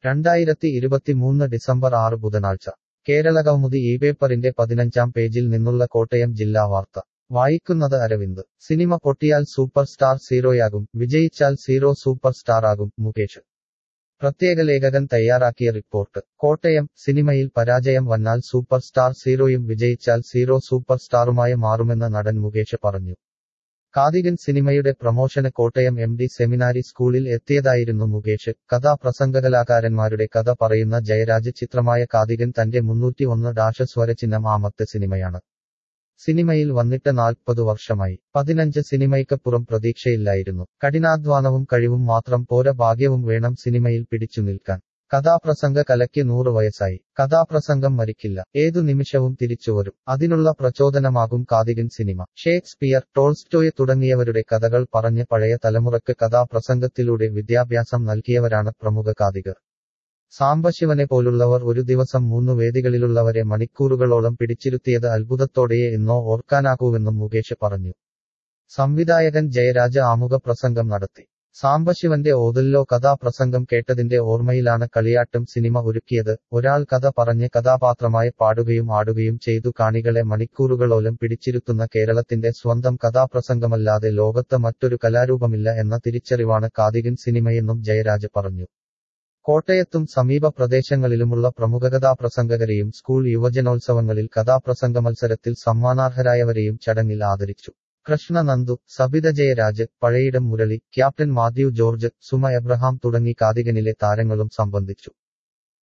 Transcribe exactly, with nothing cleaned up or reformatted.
രണ്ടായിരത്തി ഇരുപത്തിമൂന്ന് ഡിസംബർ ആറ് ബുധനാഴ്ച കേരളകൗമുദി ഈ പേപ്പറിന്റെ പതിനഞ്ചാം പേജിൽ നിന്നുള്ള കോട്ടയം ജില്ലാ വാർത്ത വായിക്കുന്നത് അരവിന്ദ്. സിനിമ പൊട്ടിയാൽ സൂപ്പർ സ്റ്റാർ സീറോയാകും, വിജയിച്ചാൽ സീറോ സൂപ്പർ സ്റ്റാറാകും മുകേഷ്. പ്രത്യേക ലേഖകൻ തയ്യാറാക്കിയ റിപ്പോർട്ട്. കോട്ടയം. സിനിമയിൽ പരാജയം വന്നാൽ സൂപ്പർ സ്റ്റാർ സീറോയും വിജയിച്ചാൽ സീറോ സൂപ്പർ സ്റ്റാറുമായി മാറുമെന്ന് നടൻ മുകേഷ് പറഞ്ഞു. കാതികൻ സിനിമയുടെ പ്രമോഷന് കോട്ടയം എം ഡി സെമിനാരി സ്കൂളിൽ എത്തിയതായിരുന്നു മുകേഷ്. കഥാപ്രസംഗകലാകാരന്മാരുടെ കഥ പറയുന്ന ജയരാജ് ചിത്രമായ കാതികൻ തന്റെ മുന്നൂറ്റി ഒന്ന് ഡാഷ് സ്വരചിഹ്നം ആമത്തെ സിനിമയാണ്. സിനിമയിൽ വന്നിട്ട് നാൽപ്പതു വർഷമായി. പതിനഞ്ച് സിനിമയ്ക്കപ്പുറം പ്രതീക്ഷയില്ലായിരുന്നു. കഠിനാധ്വാനവും കഴിവും മാത്രം പോര, ഭാഗ്യവും വേണം സിനിമയിൽ പിടിച്ചു നിൽക്കാൻ. കഥാപ്രസംഗ കലയ്ക്ക് നൂറ് വയസ്സായി. കഥാപ്രസംഗം മരിക്കില്ല, ഏതു നിമിഷവും തിരിച്ചുവരും. അതിനുള്ള പ്രചോദനമാകും കാതികൻ സിനിമ. ഷേക്സ്പിയർ, ടോൾസ്റ്റോയ് തുടങ്ങിയവരുടെ കഥകൾ പറഞ്ഞ് പഴയ തലമുറക്ക് കഥാപ്രസംഗത്തിലൂടെ വിദ്യാഭ്യാസം നൽകിയവരാണ് പ്രമുഖ കാതികർ. സാംബശിവനെ പോലുള്ളവർ ഒരു ദിവസം മൂന്നു വേദികളിലുള്ളവരെ മണിക്കൂറുകളോളം പിടിച്ചിരുത്തിയത് അത്ഭുതത്തോടെയേ ഇന്നോ ഓർക്കാനാകൂവെന്നും മുകേഷ് പറഞ്ഞു. സംവിധായകൻ ജയരാജ് ആമുഖ പ്രസംഗം നടത്തി. സാംബശിവന്റെ ഓതല്ലോ കഥാപ്രസംഗം കേട്ടതിന്റെ ഓർമ്മയിലാണ് കളിയാട്ടം സിനിമ ഒരുക്കിയത്. ഒരാൾ കഥ പറഞ്ഞ് കഥാപാത്രമായി പാടുകയും ആടുകയും ചെയ്തു കാണികളെ മണിക്കൂറുകളോളം പിടിച്ചിരുത്തുന്ന കേരളത്തിന്റെ സ്വന്തം കഥാപ്രസംഗമല്ലാതെ ലോകത്ത് മറ്റൊരു കലാരൂപമില്ല എന്ന തിരിച്ചറിവാണ് കാതികൻ സിനിമയെന്നും ജയരാജ് പറഞ്ഞു. കോട്ടയത്തും സമീപ പ്രദേശങ്ങളിലുമുള്ള പ്രമുഖ കഥാപ്രസംഗകരെയും സ്കൂൾ യുവജനോത്സവങ്ങളിൽ കഥാപ്രസംഗ മത്സരത്തിൽ സമ്മാനാർഹരായവരെയും ചടങ്ങിൽ ആദരിച്ചു. Krishna Nandu, Sabitha Jayaraj, Pazhayidam Murali, captain Mathew George, Suma Abraham തുടങ്ങി കാതികനിലെ താരങ്ങളും സംബന്ധിച്ചു.